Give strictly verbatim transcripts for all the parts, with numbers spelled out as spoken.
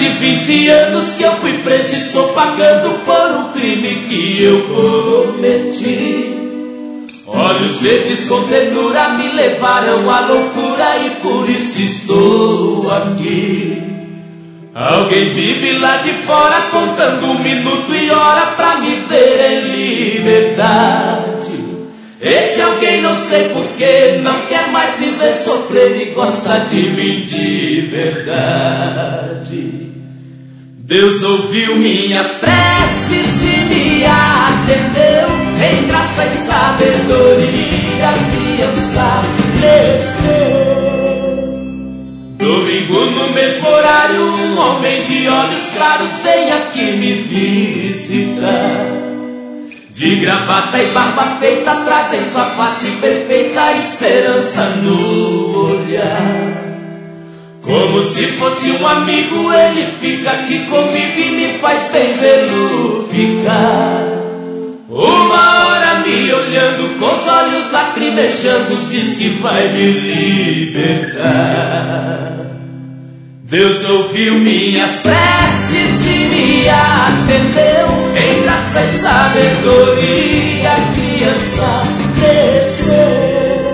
de vinte anos que eu fui preso, estou pagando por um crime que eu cometi. Olhos verdes com ternura me levaram à loucura e por isso estou aqui. Alguém vive lá de fora contando um minuto e hora pra me ver em liberdade. Esse alguém não sei porquê não quer mais me ver sofrer e gosta de mim de verdade. Deus ouviu minhas preces e me atendeu, em graça e sabedoria a criança cresceu. Domingo no mesmo horário, um homem de olhos claros vem aqui me visitar. De gravata e barba feita, traz em sua face perfeita a esperança no olhar. Como se fosse um amigo, ele fica aqui comigo e me faz bem vê-lo ficar. Uma hora me olhando com os olhos lacrimejando, diz que vai me libertar. Deus ouviu minhas preces e me atendeu, em graça e sabedoria a criança cresceu.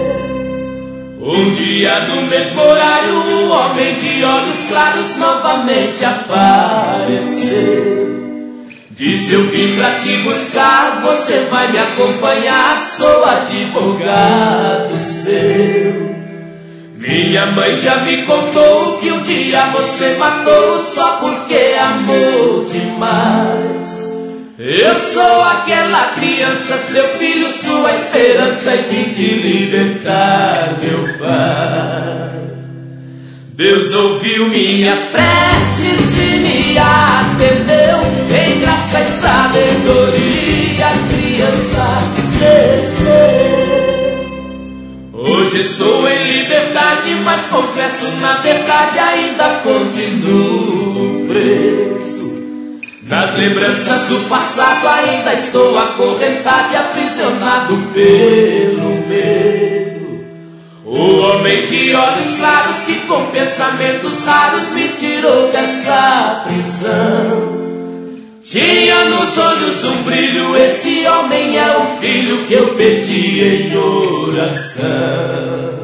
Um dia no mesmo horário, um homem de olhos claros novamente apareceu. Disse: eu vim pra te buscar, você vai me acompanhar, sou advogado seu. Minha mãe já me contou que um dia você matou só porque amou demais. Eu sou aquela criança, seu filho, sua esperança, e vim te libertar, meu pai. Deus ouviu minhas preces e me atendeu, em graça e sabedoria a criança cresceu. Hoje estou em liberdade, mas confesso, na verdade ainda continuo preso. Nas lembranças do passado ainda estou acorrentado e aprisionado pelo medo. O homem de olhos claros que com pensamentos raros me tirou dessa prisão. Tinha nos olhos um brilho, esse homem é o filho que eu pedi em oração.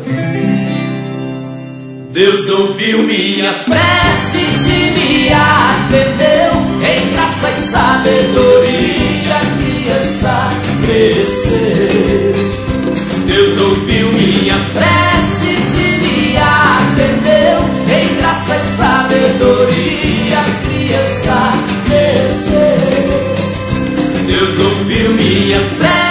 Deus ouviu minhas preces e me atendeu, em graça e sabedoria a criança cresceu. Deus ouviu minhas preces e me atendeu, em graça e sabedoria a criança cresceu. Deus ouviu minhas preces